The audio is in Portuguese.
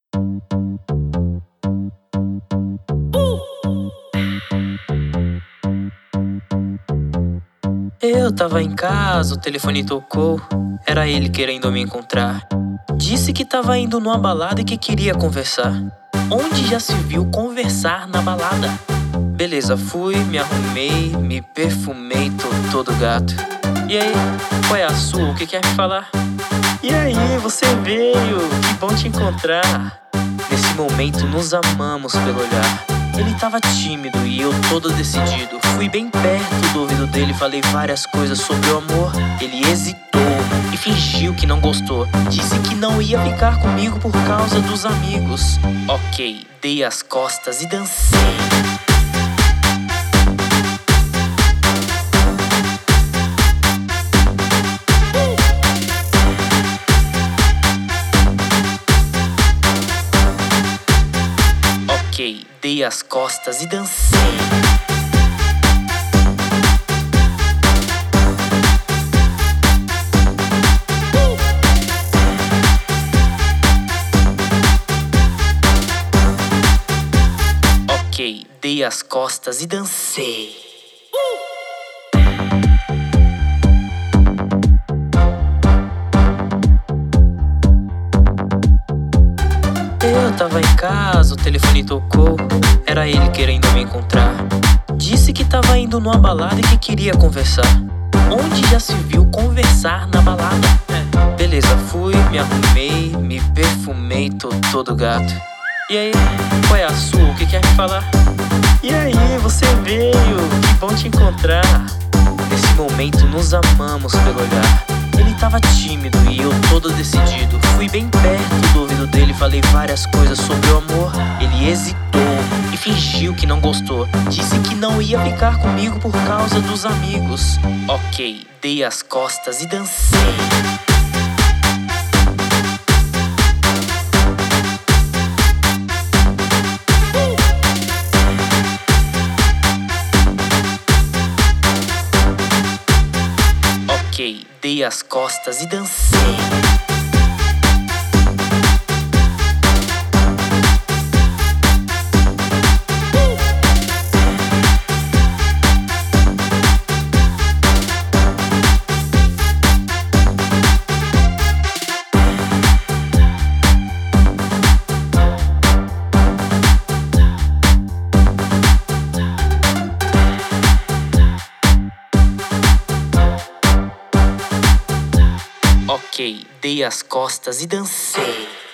Eu tava em casa, o telefone tocou. Era ele querendo me encontrar. Disse que tava indo numa balada e que queria conversar. Onde já se viu conversar na balada? Beleza, fui, me arrumei, me perfumei, tô todo gato. E aí, qual é a sua? O que quer me falar? E aí, você veio? Que bom te encontrar. Nesse momento nos amamos pelo olhar. Ele tava tímido e eu todo decidido. Fui bem perto do ouvido dele, falei várias coisas sobre o amor. Ele hesitou e fingiu que não gostou. Disse que não ia ficar comigo por causa dos amigos. Ok, dei as costas e dancei. Ok, dei as costas e dancei. Ok, dei as costas e dancei. Eu tava em casa, o telefone tocou. Era ele querendo me encontrar. Disse que tava indo numa balada e que queria conversar. Onde já se viu conversar na balada? Beleza, fui, me arrumei, me perfumei, tô todo gato. E aí, qual é a sua? O que quer me falar? E aí, você veio? Que bom te encontrar. Nesse momento nos amamos pelo olhar. Ele tava tímido e eu todo decidido. Fui bem perto do ouvido dele, falei várias coisas sobre o amor. Ele hesitou e fingiu que não gostou. Disse que não ia ficar comigo por causa dos amigos. Ok, dei as costas e dancei. Ok, dei as costas e dancei. Ok, dei as costas e dancei.